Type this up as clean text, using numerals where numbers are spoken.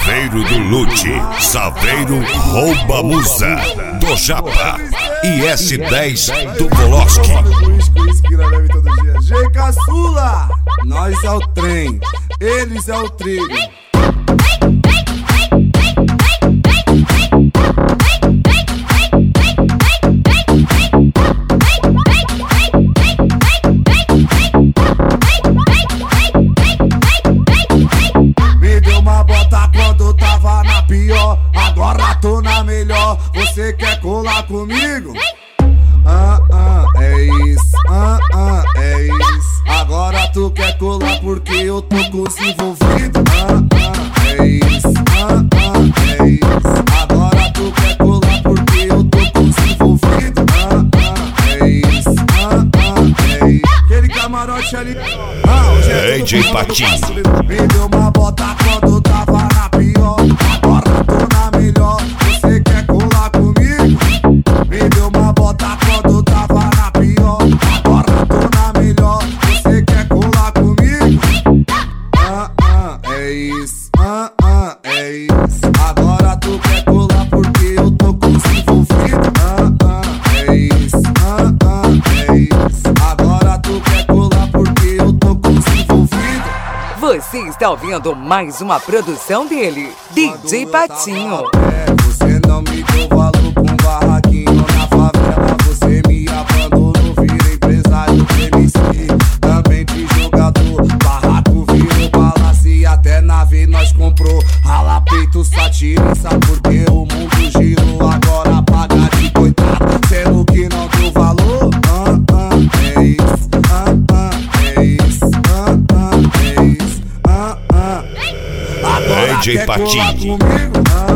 Saveiro do Lute, Saveiro Rouba Musa, do Japa e S10 do Voloski. G Caçula, nós é o trem, eles é o trilho. Me deu uma bota quando tava na pior, agora tô na melhor. Você quer colar comigo? É isso, é isso. Agora tu quer colar porque eu tô com os envolvidos. É isso, é isso. Agora tu quer colar porque eu tô com os envolvidos. É isso, é isso. Aquele camarote ali. DJ Patinho. Me deu uma bota quando tava na pior, agora tô na melhor. Você quer colar comigo? Me deu uma bota quando tava na pior, agora tô na melhor. Você quer colar comigo? É isso, é isso. Agora tu quer colar porque eu tô com os envolvidos. É isso, é isso. Agora tu quer colar porque eu tô com os envolvidos. Você está ouvindo mais uma produção dele, DJ Patinho. Você não me deu valor com barraquinho na favela. Você me abandonou, virei empresário do MC. Também de jogador, barraco virou palácio e até nave nós comprou. Rala peito, satira, sabe por que o mundo girou? Agora paga de coitado, sendo que não deu valor. É isso, é isso, é isso. Agora DJ quer colar Patinho. comigo?